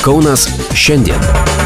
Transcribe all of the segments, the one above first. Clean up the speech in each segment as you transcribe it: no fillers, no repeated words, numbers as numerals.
Kaunas šiandien.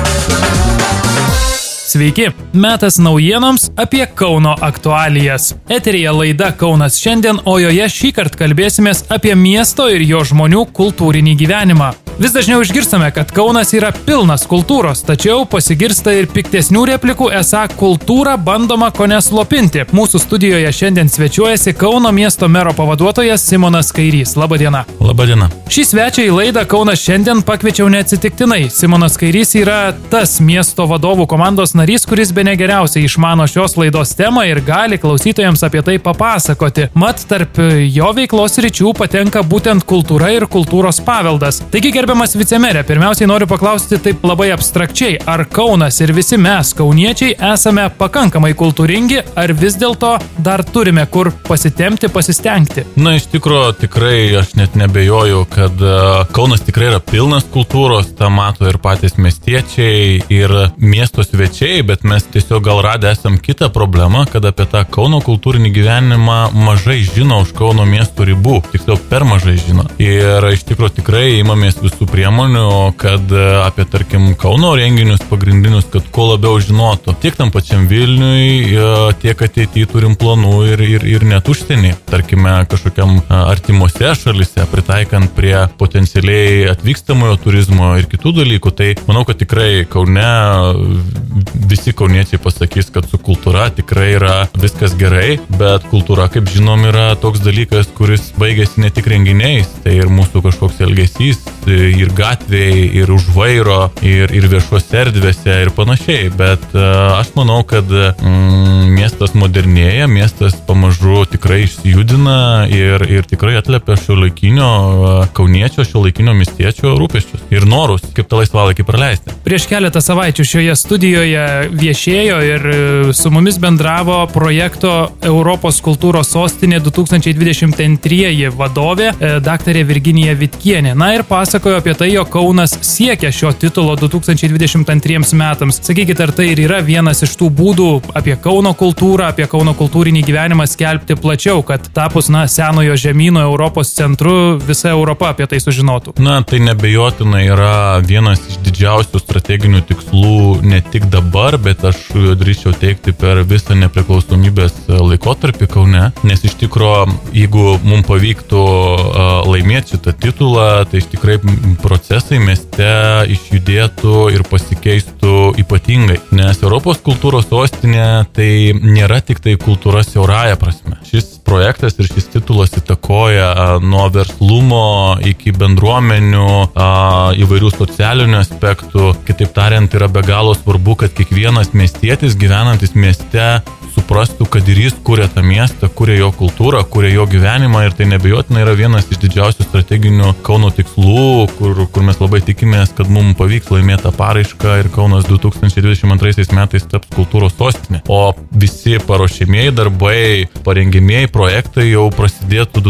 Sveiki, metas naujienoms apie Kauno aktualijas. Eteryje laida Kaunas šiandien, o joje šįkart kalbėsimės apie miesto ir jo žmonių kultūrinį gyvenimą. Vis dažniau išgirstame, kad Kaunas yra pilnas kultūros, tačiau pasigirsta ir piktesnių replikų, esą kultūrą bandoma kone slopinti. Mūsų studijoje šiandien svečiuojasi Kauno miesto mero pavaduotojas Simonas Kairys. Labadiena. Labadiena. Šį svečią į laidą Kaunas šiandien pakviečiau neatsitiktinai. Simonas Kairys yra tas miesto vadovų komandos narys, kuris bene geriausiai išmano šios laidos temą ir gali klausytojams apie tai papasakoti. Mat, tarp jo veiklos ryčių patenka būtent kultūra ir kultūros paveldas. Taigi, gerbiamas vicemerė, pirmiausiai noriu paklausti taip labai abstrakčiai, ar Kaunas ir visi mes, kauniečiai, esame pakankamai kultūringi, ar vis dėlto dar turime kur pasitempti, pasistengti? Na, iš tikrųjų, tikrai aš net nebejoju, kad Kaunas tikrai yra pilnas kultūros, tą mato ir patys miestiečiai, ir miesto svečiai, bet mes tiesiog gal radę esam kitą problemą, kad apie tą Kauno kultūrinį gyvenimą mažai žino už Kauno miesto ribų, tiksliau per mažai žino. Ir iš tikrųjų tikrai imamės visų priemonių, kad apie, tarkim, Kauno renginius pagrindinius, kad kuo labiau žinotų. Tiek tam pačiam Vilniui, tiek ateityje turim planų ir net užsienį. Tarkime, kažkokiam artimuose šalise, pritaikant prie potencialiai atvykstamojo turizmo ir kitų dalykų. Tai manau, kad tikrai Kaune visi kauniečiai pasakys, kad su kultūra tikrai yra viskas gerai, bet kultūra, kaip žinom, yra toks dalykas, kuris baigėsi ne tik renginiais, tai ir mūsų kažkoks elgesys, ir gatvėje, ir už vairo, ir viešose erdvėse ir panašiai. Bet aš manau, kad miestas modernėja, miestas pamažu tikrai išsijudina ir tikrai atliepia šiuolaikinio kauniečio, šiuolaikinio miestiečio rūpesčius ir norus, kaip tą laisvalaikį praleisti. Prieš keletą savaičių šioje studijoje viešėjo ir su mumis bendravo projekto Europos kultūros sostinė 2022 vadovė daktarė Virginija Vitkienė. Na ir pasakojo apie tai, jog Kaunas siekia šio titulo 2022 metams. Sakykite, ar tai ir yra vienas iš tų būdų apie Kauno kultūrą, apie Kauno kultūrinį gyvenimą skelbti plačiau, kad tapus, senojo žemyno Europos centru visa Europa apie tai sužinotų? Na, tai nebejotinai yra vienas iš didžiausių strateginių tikslų ne tik dabar, bet aš drįsčiau teikti per visą nepriklausomybės laikotarpį Kaune, nes iš tikro, jeigu mums pavyktų laimėti šitą titulą, tai iš tikrai procesai mieste išjudėtų ir pasikeistų ypatingai, nes Europos kultūros sostinė tai nėra tik tai kultūra siaurąja prasme. Šis projektas ir šis titulas įtakoja nuo verslumo iki bendruomenių, įvairių socialinių aspektų. Kitaip tariant, yra be galo svarbu, kad kiekvienas miestietis gyvenantis mieste suprastų, kad ir jis kuria tą miestą, kuria jo kultūrą, kuria jo gyvenimą, ir tai nebejotinai yra vienas iš didžiausių strateginių Kauno tikslų, kur mes labai tikimės, kad mums pavyks laimėti tą paraišką ir Kaunas 2022 metais taps kultūros sostinė. O visi paruošiamieji darbai, parengimieji projektai jau prasidėtų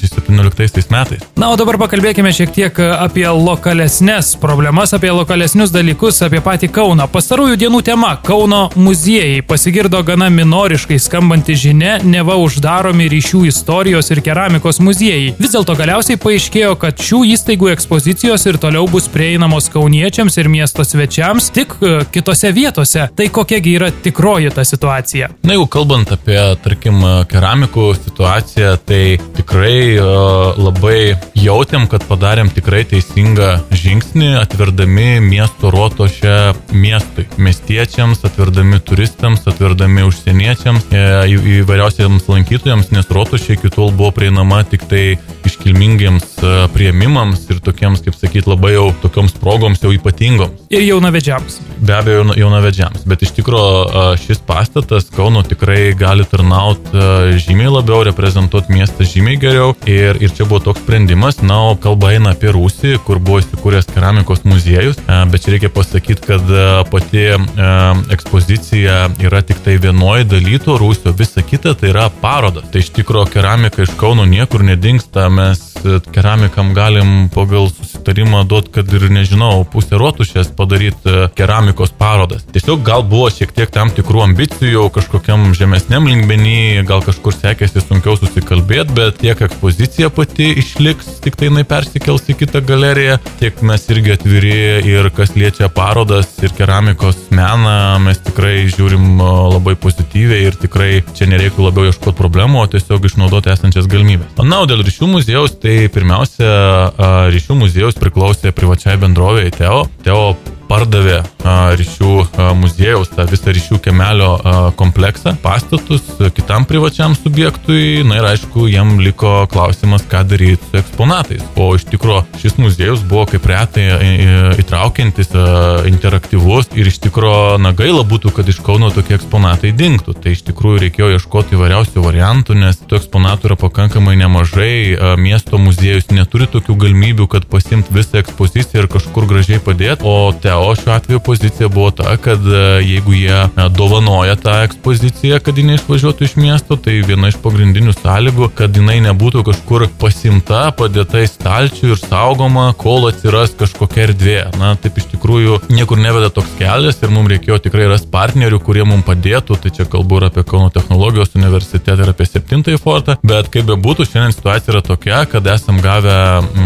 2017 metais. Na, o dabar pakalbėkime šiek tiek apie lokalesnes problemas, apie lokalesnius dalykus, apie patį Kauną. Pastarųjų dienų tema – Kauno muziejai. Pasigirdo gana minoriškai skambanti žinia, neva uždaromi ryšių istorijos ir keramikos muziejai. Vis dėlto galiausiai paaiškėjo, kad šių įstaigų ekspozicijos ir toliau bus prieinamos kauniečiams ir miesto svečiams, tik kitose vietose. Tai kokiagi yra tikroji ta situacija? Na, jau kalbant apie, tarkim, keramikų situaciją, tai tikrai labai jautėm, kad padarėm tikrai teisingą žingsnį, atverdami miesto rotušę miestui, miestiečiams, atverdami turistams, atverdami užsieniečiams, įvairiausiams lankytojams, nes rotušė iki tol buvo prieinama tik tai iškilmingiems priėmimams ir tokiems, kaip sakyti, labai jau tokioms progoms jau ypatingoms. Ir jaunavedžiams. Be abejo, jaunavedžiams. Bet iš tikrųjų šis pastatas Kauno tikrai gali tarnauti žymiai labiau, reprezentuoti miestą žymiai geriau. Ir čia buvo toks sprendimas. Na, o kalba eina apie Rūsį, kur buvo įsikūręs keramikos muziejus. Bet čia reikia pasakyti, kad pati ekspozicija yra tik tai vienoje daly to Rūsio, visa kita tai yra paroda. Tai iš tikrųjų keramika iš Kauno niekur nedingsta. Mes keramikam galim pagal patarimą duot, kad ir nežinau, pusę Rotušės padaryti keramikos parodas. Tiesiog gal buvo šiek tiek tam tikrų ambicijų kažkokiam žemesniam lygmenį, gal kažkur sekėsi sunkiau susikalbėti, bet tiek ekspozicija pati išliks, tik tai jinai persikels į kitą galeriją, tiek mes irgi atviri ir kas liečia parodas ir keramikos meną, mes tikrai žiūrim labai pozityviai ir tikrai čia nereiktų labiau ieškoti problemų, o tiesiog išnaudoti esančias galimybės. Na, o dėl ryšių muziejaus, tai pirmiausia, ryšių muziejus priklausė privačiai bendrovei Teo. Teo pardavė ryšių muziejaus, tą visą ryšių kiemelio kompleksą, pastatus kitam privačiam subjektui, na ir aišku, jam liko klausimas, ką daryti su eksponatais. O iš tikro šis muziejus buvo kaip retai įtraukiantis, interaktyvus ir iš tikro gaila būtų, kad iš Kauno tokie eksponatai dingtų. Tai iš tikrųjų reikėjo ieškoti įvairiausių variantų, nes tų eksponatų yra pakankamai nemažai, miesto muziejus neturi tokių galimybių, kad pasimti visą ekspoziciją ir kažkur gražiai padėti, o Teo šiuo atveju pozicija buvo ta, kad jeigu jie dovanoja tą ekspoziciją, kad jinai išvažiuotų iš miesto, tai viena iš pagrindinių sąlygų, kad jinai nebūtų kažkur pasimta, padėta į stalčių ir saugoma, kol atsiras kažkokia erdvė. Na, taip iš tikrųjų niekur neveda toks kelias ir mums reikėjo tikrai rasti partnerių, kurie mums padėtų, tai čia kalbu ir apie Kauno technologijos universitetą ir apie 7 fortą, bet kaip bebūtų, šiandien situacija yra tokia, kad esam gavę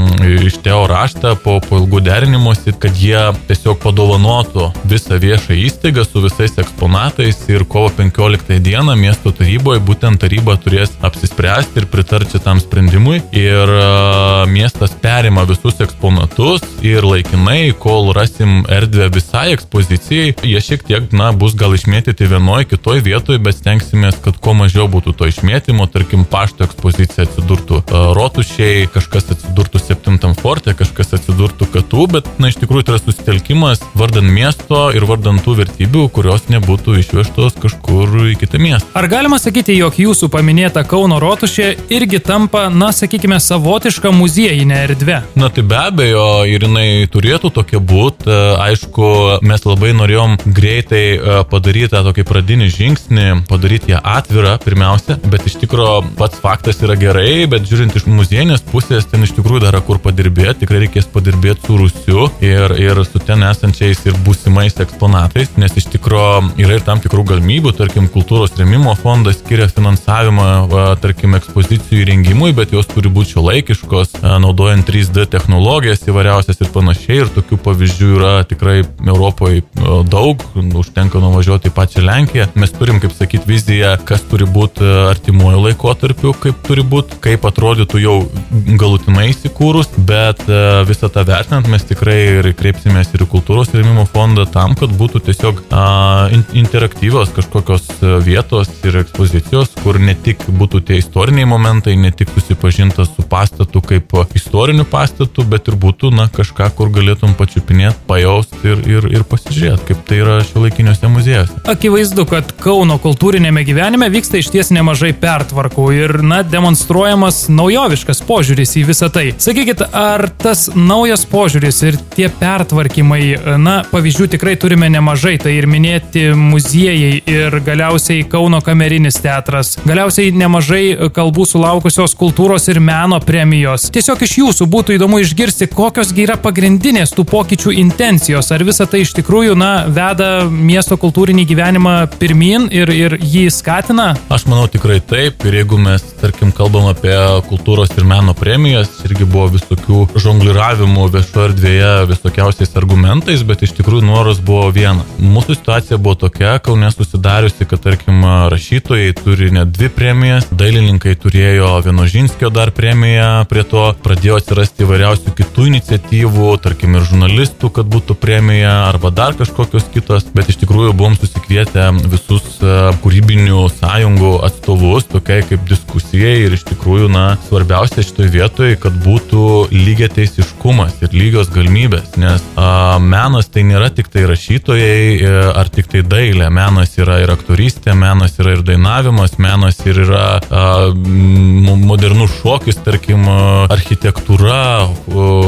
iš Teo raštą po ilgų derinimosi, kad jie tiesiog padovanotų visą viešą įstaigą su visais eksponatais ir kovo 15 dieną miesto taryboje būtent taryba turės apsispręsti ir pritarti tam sprendimui ir miestas perima visus eksponatus ir laikinai, kol rasim erdvę visai ekspozicijai, jie šiek tiek, bus gal išmėtyti vienoje, kitoje vietoje, bet stengsimės, kad kuo mažiau būtų to išmėtymo, tarkim, pašto ekspozicija atsidurtų Rotušėje, kažkas atsidurtų 7 forte, kažkas atsidurtų KTU, bet, iš tikrųjų, tai yra susitelkimas vardan miesto ir vardan tų vertybių, kurios nebūtų išvežtos kažkur į kitą miestą. Ar galima sakyti, jog jūsų paminėta Kauno Rotušė irgi tampa, sakykime, savotiška muziejinė erdvė? Na, tai be abejo, ir jinai turėtų tokia būti. Aišku, mes labai norėjom greitai padaryti tą tokį pradinį žingsnį, padaryti ją atvirą pirmiausia, bet iš tikro pats faktas yra gerai, bet žiūrint iš muziejinės pusės, ten iš tikrųjų dar kur padirbėti, tikrai reikės padirbėti su rūsiu ir su ten esančiais ir būsimais eksponatais, nes iš tikro yra ir tam tikrų galimybių, tarkim, kultūros rėmimo fondas skiria finansavimą, tarkim, ekspozicijų įrengimui, bet jos turi būti šiuolaikiškos, naudojant 3D technologijas įvairiausias ir panašiai, ir tokių pavyzdžių yra tikrai Europoje daug, užtenka nuvažiuoti į pačią Lenkiją. Mes turim, kaip sakyti, viziją, kas turi būti artimuoju laikotarpiu, kaip turi būti, kaip atrodytų jau galutinai įsikūrus, bet visą tą vertinant mes tikrai ir kreipsimės ir kultūros rėmimo fondą tam, kad būtų tiesiog interaktyvios kažkokios vietos ir ekspozicijos, kur ne tik būtų tie istoriniai momentai, ne tik susipažinta su pastatu kaip istoriniu pastatu, bet ir būtų kažką, kur galėtum pačiupinėti, pajausti ir pasižiūrėti, kaip tai yra šiuolaikiniuose muziejuose. Akivaizdu, kad Kauno kultūrinėme gyvenime vyksta išties nemažai pertvarkų ir, demonstruojamas naujoviškas požiūris į visą tai. Sakykit, ar tas naujas požiūris ir tie pertvarkymai, pavyzdžių tikrai turime nemažai, tai ir minėti muziejai ir galiausiai Kauno kamerinis teatras, galiausiai nemažai kalbų sulaukusios kultūros ir meno premijos. Tiesiog iš jūsų būtų įdomu išgirsti, kokiosgi yra pagrindinės tų pokyčių intencijos, ar visa tai iš tikrųjų, veda miesto kultūrinį gyvenimą pirmin ir jį skatina? Aš manau tikrai taip, ir jeigu mes, tarkim, kalbam apie kultūros ir meno premijas, irgi buvo visokių žongliravimų viešoje erdvėje visokiausiais argumentais, bet iš tikrųjų noras buvo viena. Mūsų situacija buvo tokia, Kaune susidariusi, kad, tarkim, rašytojai turi net 2 premijas, dailininkai turėjo Vienožinskio dar premiją, prie to pradėjo atsirasti įvairiausių kitų iniciatyvų, tarkim, ir žurnalistų, kad būtų premija, arba dar kažkokios kitos, bet iš tikrųjų buvom susikvietę visus kūrybinių sąjungų atstovus, tokiai kaip diskusijai, ir iš tikrųjų, svarbiausia šitoje vietoje, kad būtų lygiateisiškumas ir lygios galimybės, nes menas tai nėra tik tai rašytojai ar tik tai dailė, menas yra ir aktorystė, menas yra ir dainavimas, menas ir yra modernus šokis, tarkim, architektūra,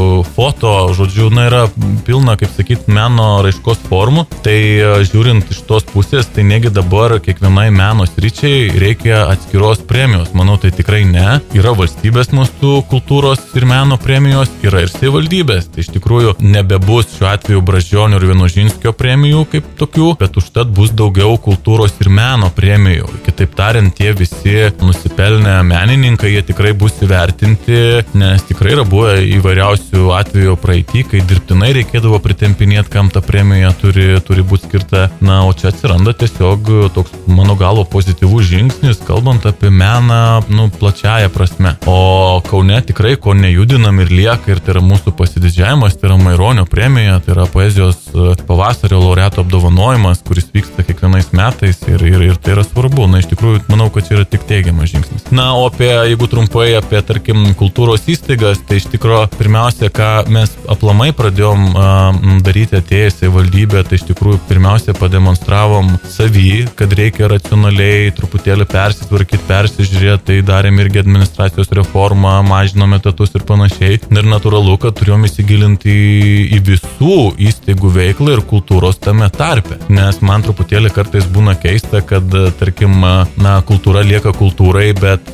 foto, žodžiu, yra pilna, kaip sakyti, meno raiškos formų. Tai žiūrint iš tos pusės, tai negi dabar kiekvienai meno sričiai reikia atskiros premijos. Manau, tai tikrai ne. Yra valstybės mastų kultūros ir meno premijos, yra ir savivaldybės. Tai iš tikrųjų nebebus šiuo atveju Brazdžionio ir Vienožinskio premijų kaip tokių, bet užtat bus daugiau kultūros ir meno premijų. Kitaip tariant, tie visi nusipelnę menininkai, jie tikrai bus įvertinti, nes tikrai yra buvę įvairiausių atvejų praeitį, kai dirbtinai reikėdavo pritempinėti, kam ta premija turi būti skirta. Na, o čia atsiranda tiesiog toks, mano galvo, pozityvus žingsnis, kalbant apie meną, plačiaja prasme. O Kaune tikrai, ko nejudinam ir lieka, ir tai yra mūsų pasididžiavimas, tai yra Maironio premija, tai yra poezijos pavasario laureato apdovanojimas, kuris vyksta kiekvienais metais ir tai yra svarbu. Na, iš tikrųjų, manau, kad čia yra tik teigiamas žingsnis. Na, o jeigu trumpai apie, tarkim, kultūros įstaigas, tai iš tikrųjų, pirmiausia, ką mes aplamai pradėjom daryti atėjęs į valdybę, tai iš tikrųjų, pirmiausia, pademonstravom savy, kad reikia racionaliai truputėlį persitvarkyti, persižiūrėti, tai darėm irgi administracijos reformą, mažinom etatus ir panašiai. Ir natūralu, kad turėjom įsigilinti į visų įstaigų veiklą ir kultūros tame tarpe. Nes man truputėlį kartais būna keista, kad, tarkim, kultūra lieka kultūrai, bet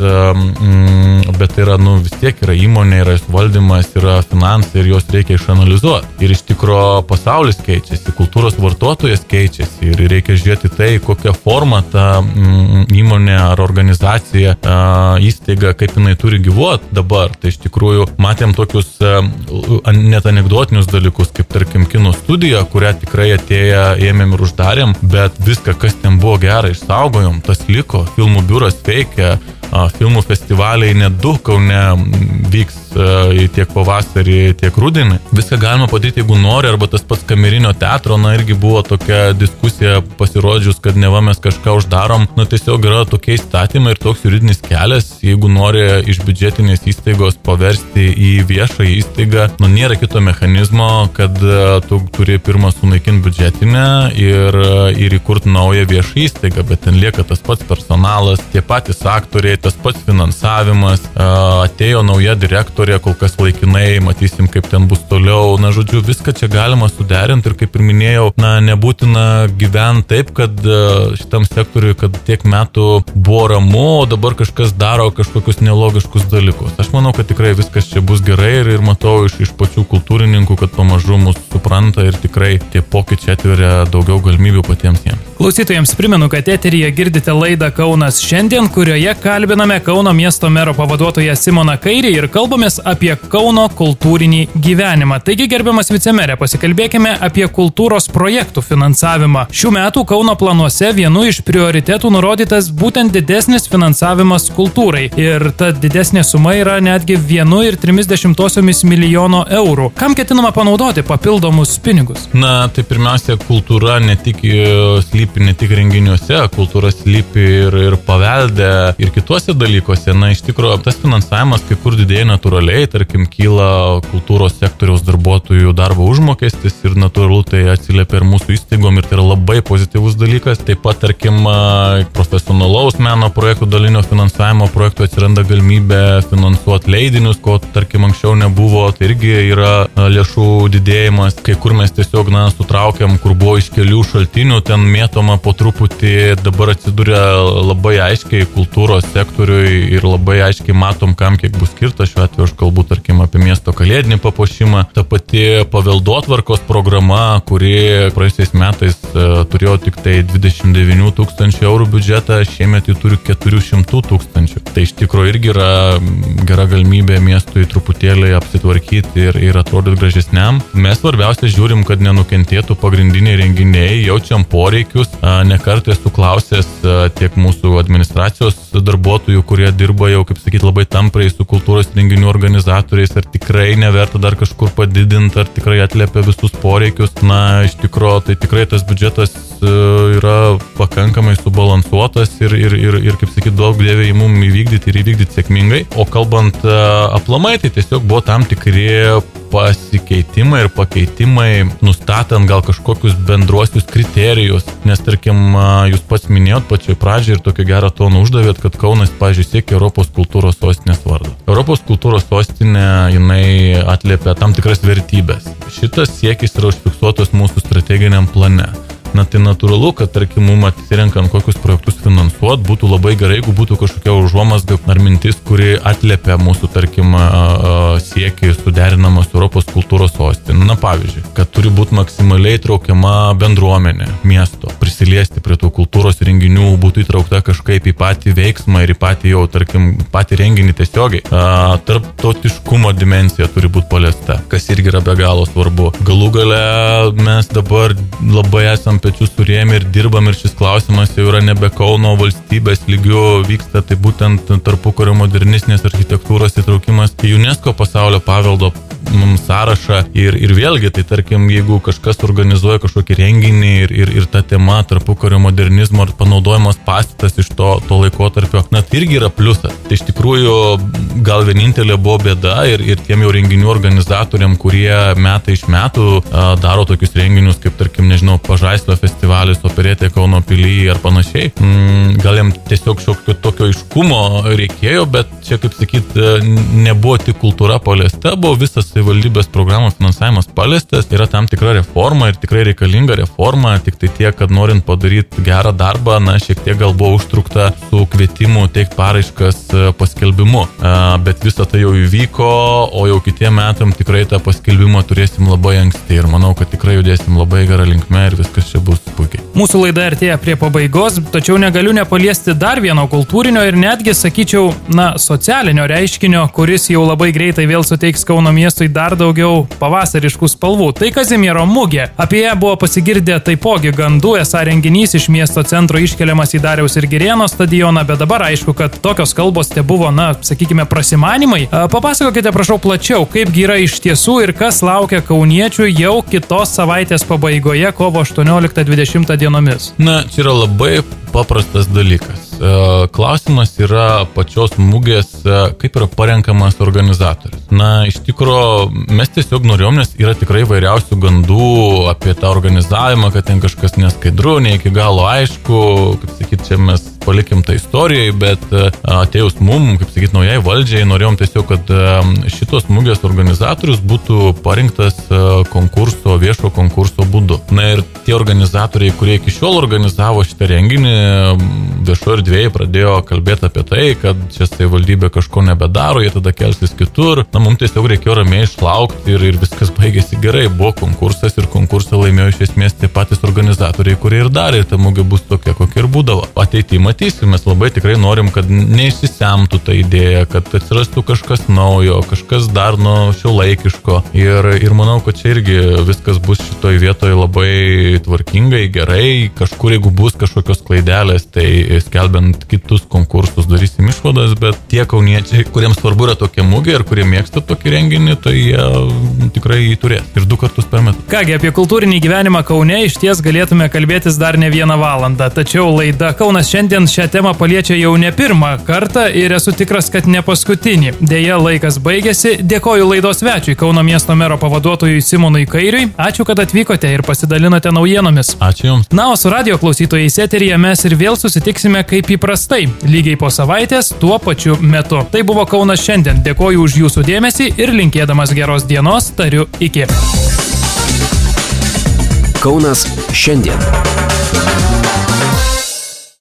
tai yra, vis tiek yra įmonė, yra valdymas, yra finansai ir juos reikia išanalizuoti. Ir iš tikro pasaulis keičiasi, kultūros vartotojas keičiasi ir reikia žiūrėti tai, kokią formą ta įmonė ar organizacija, įstaiga, kaip jinai turi gyvuoti dabar. Tai iš tikrųjų matėm tokius net anekdotinius dalykus, kaip tarkim kino studija, kurią tikrai ėmėm ir uždarėm, bet viską, kas ten buvo gera, išsaugojom, tas liko, filmų biuras veikia, filmų festivaliai net 2 Kaune vyks tiek pavasarį, tiek rudenį. Viską galima padaryti, jeigu nori, arba tas pats kamerinio teatro, irgi buvo tokia diskusija pasirodžius, kad neva mes kažką uždarom. Tiesiog yra tokie įstatymai ir toks juridinis kelias, jeigu nori iš biudžetinės įstaigos paversti į viešą įstaigą, nėra kito mechanizmo, kad tu turi pirmą sunaikinti biudžetinę ir įkurti naują viešą įstaigą, bet ten lieka tas pats personalas, tie patys aktoriai, tas pats finansavimas, atėjo nauja direktorė, kol kas laikinai, matysim, kaip ten bus toliau. Žodžiu, viską čia galima suderinti ir, kaip ir minėjau, nebūtina gyventi taip, kad šitam sektoriui, kad tiek metų buvo ramu, o dabar kažkas daro kažkokius nelogiškus dalykus. Aš manau, kad tikrai viskas čia bus gerai ir matau iš pačių kultūrininkų, kad pamažu mus supranta ir tikrai tie pokyčiai atveria daugiau galimybių patiems jiems. Klausytojams primenu, kad eteryje girdite laidą Kaunas šiandien, kurioje kalbiname Kauno miesto mero pavaduotoją Simoną Kairį ir kalbamės apie Kauno kultūrinį gyvenimą. Taigi, gerbiamas vicemerė, pasikalbėkime apie kultūros projektų finansavimą. Šių metų Kauno planuose vienu iš prioritetų nurodytas būtent didesnis finansavimas kultūrai. Ir ta didesnė suma yra netgi 1,3 milijono eurų. Kam ketinama panaudoti papildomus pinigus? Tai pirmiausia, kultūra slypi ne tik renginiuose, kultūra slypi ir pavelde, ir kituose dalykuose. Iš tikrųjų, tas finansavimas kai kur didėja natūraliai, tarkim, kyla kultūros sektoriaus darbuotojų darbo užmokestis ir natūralu tai atsiliepia ir mūsų įstaigom ir tai yra labai pozityvus dalykas. Taip pat, tarkim, profesionalaus meno projektų dalinio finansavimo projektų atsiranda galimybė finansuoti leidinius, ko, tarkim, anksčiau nebuvo, tai irgi yra lėšų didėjimas. Kai kur mes tiesiog, sutraukiam, kur buvo iš kelių šaltinių, ten mėtoma po truputį, dabar atsiduria labai aiškiai kultūros sektoriui ir labai aiškiai matom, kam kiek bus skirta. Šiuo atveju aš kalbu, tarkim, apie miesto kalėdinį papuošimą. Ta pati paveldotvarkos programa, kuri praėjusiais metais turėjo tik tai 29 000 eurų biudžetą, šiemet jį turi 400 000. Tai iš tikrųjų irgi yra gera galimybė miestui truputėlį apsitvarkyti ir atrodyti gražesniam. Mes svarbiausia žiūrim, kad nenukentėtų pagrindiniai renginiai, jaučiam poreikius. Nekartą esu klausęs tiek mūsų administracijos darbuotojų, kurie dirba jau, kaip sakyti, labai tamprai su kultūros renginių organizatoriais, ar tikrai neverta dar kažkur padidinti, ar tikrai atliepia visus poreikius. Iš tikrųjų, tai tikrai tas biudžetas yra pakankamai subalansuotas ir kaip sakyti, daug dėvė į mum įvykdyti sėkmingai. O kalbant aplamai, tai tiesiog buvo tam tikri pasikeitimai ir pakeitimai, nustatant gal kažkokius bendruosius kriterijus, nes tarkim, jūs pats minėjot pačioj pradžioj ir tokį gerą toną uždavėt, kad Kaunas, pavyzdžiui, siekia Europos kultūros sostinės vardą. Europos kultūros sostinė, jinai atliepia tam tikras vertybės. Šitas siekis yra užfiksuotas mūsų strateginiam plane. Na tai natūralu, kad tarkim mums atsirenkant kokius projektus finansuot, būtų labai gerai, jeigu būtų kažkokia užuomazga ar mintis, kuri atliepia mūsų tarkim siekį suderinamą su Europos kultūros sostinė. Na pavyzdžiui, kad turi būti maksimaliai traukiama bendruomenė miesto, prisiliesti prie tų kultūros renginių, būtų įtraukta kažkaip į patį veiksmą ir į patį jau tarkim patį renginį tiesiogiai. Tarptautiškumo dimensija turi būti paliesta, kas irgi yra be galo svarbu. Galų gale mes dabar labai esam pečius surėmė ir dirbam ir šis klausimas jau yra nebe Kauno valstybės lygių vyksta, tai būtent tarpukario modernistinės architektūros įtraukimas į UNESCO pasaulio paveldo sąrašą ir vėlgi, tai tarkim, jeigu kažkas organizuoja kažkokį renginį ir ta tema tarpukario modernizmo ar panaudojamas pastatas iš to laikotarpio, na tai irgi yra pliusas. Tai iš tikrųjų gal vienintelė buvo bėda ir tiem jau renginių organizatoriam, kurie metai iš metų daro tokius renginius, kaip tarkim, nežinau, Pažaislio festivalis, operetė Kauno pily ar panašiai. Gal jam tiesiog šiokio tokio aiškumo reikėjo, bet čia, kaip sakyt, nebuvo tik kultūra paliesta, buvo visas savivaldybės programų finansavimas paliestas, yra tam tikra reforma ir tikrai reikalinga reforma, tik tai tiek, kad norint padaryti gerą darbą, na, šiek tiek gal buvo užtrukta su kvietimu teikti paraiškas paskelbimu, bet visa tai jau įvyko, o jau kitiem metam tikrai tą paskelbimą turėsim labai anksti ir manau, kad tikrai judėsim labai gerą linkmę ir viskas čia bus puikiai. Mūsų laida artėja prie pabaigos, tačiau negaliu nepaliesti dar vieno kultūrinio ir netgi, sakyčiau, socialinio reiškinio, kuris jau labai greitai vėl suteiks Kauno miestui dar daugiau pavasariškų spalvų. Tai Kazimiero mugė. Apie ją buvo pasigirdę taipogi gandų, esą renginys iš miesto centro iškeliamas į Dariaus ir Girėno stadioną, bet dabar aišku, kad tokios kalbos te buvo, sakykime, prasimanimai. Papasakokite, prašau, plačiau, kaipgi yra iš tiesų ir kas laukia kauniečių jau kitos savaitės pabaigoje, kovo 18-20 dienomis. Na, čia yra labai paprastas dalykas. Klausimas yra pačios mugės, kaip yra parenkamas organizatorius. Na, iš tikro, mes tiesiog norėjom, nes yra tikrai vairiausių gandų apie tą organizavimą, kad ten kažkas neskaidru, ne iki galo aišku, kaip sakyt, čia mes palikim tą istorijai, bet atėjus mum, kaip sakyt, naujai valdžiai, norėjom tiesiog, kad šitos mugės organizatorius būtų parinktas viešo konkurso būdu. Na ir tie organizatoriai, kurie iki šiol organizavo šitą renginį, viešo erdvėje pradėjo kalbėti apie tai, kad čia savivaldybė kažko nebedaro, jie tada kelsis kitur. Na, mums tiesiog reikėjo ramiai išlaukti ir viskas baigėsi gerai. Buvo konkursas ir konkursą laimėjo iš esmės tie patys organizatoriai, kurie ir darė, ir ta mugė bus tokia, kokia ir būdavo. Ateityje matysim, mes labai tikrai norim, kad neišsisemtų ta idėja, kad atsirastų kažkas naujo, kažkas dar šiuolaikiško. Ir manau, kad čia irgi viskas bus šitoj vietoje labai tvarkingai, gerai. Kažkur, jeigu bus kažkokios klaidelės, tai skelbiant kitus konkursus darysim išvadas, bet tie kauniečiai, kuriems svarbu yra tokia mugė ir kurie mėgsta tokį renginį, tai jie tikrai jį turės. Ir 2 kartus per metus. Kągi, apie kultūrinį gyvenimą Kaune iš ties galėtume kalbėtis dar ne 1 valandą. Tačiau laida Kaunas šiandien šią temą paliečia jau ne 1 kartą ir esu tikras, kad ne paskutinį. Deja, laikas baigėsi. Dėkoju laidos svečiui, Kauno miesto mero pavaduotojui Simonui Kairiui. Ačiū, kad atvykote ir pasidalinote naujienomis. Ačiū Jums. Na, o su radio klausytojais eteryje mes ir vėl susitiksime kaip įprastai, lygiai po savaitės, tuo pačiu metu. Tai buvo Kaunas šiandien. Dėkoju už jūsų dėmesį ir linkėdamas geros dienos tariu iki. Kaunas šiandien.